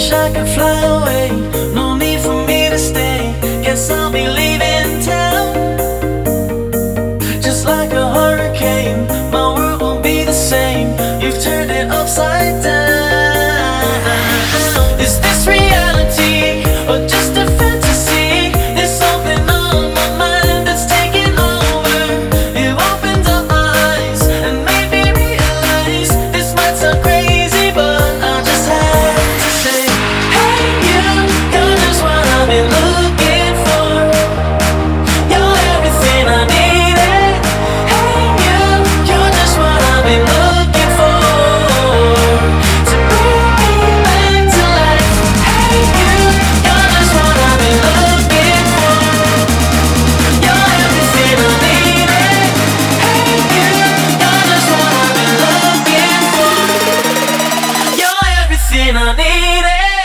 Wish I could fly away, no need for me to stay. Guess I'll be leaving town. Just like a hurricane, my world won't be the same. You've turned it upside down. Is this reality or just a fantasy? There's something on my mind that's taking over. It opens up my eyes and made me realize this might sound crazy, but I just have to say, hey you, you're just what I've been looking for. You're everything I needed. Hey you, you're just what I've been looking for, to bring me back to life. Hey you, you're just what I've been looking for. You're everything I needed. Hey you, you're just what I've been looking for. You're everything I needed.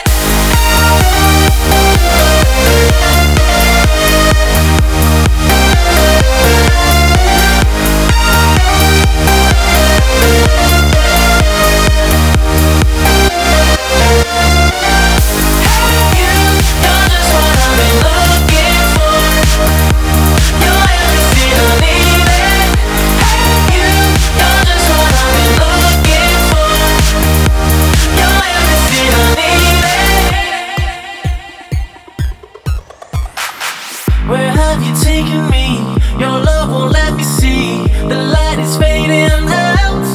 Where have you taken me? Your love won't let me see. The light is fading out.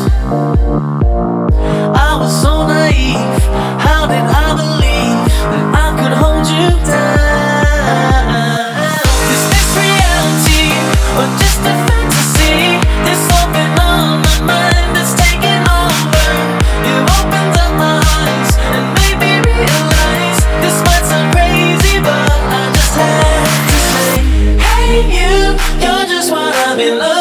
I was so naive. How did I believe that I could hold you down? Is this reality or just a fantasy? There's something on my mind that's taking over. It opened up my eyes and made me realize this might sound crazy, but I just had to say, hey you, you're just what I've been looking for.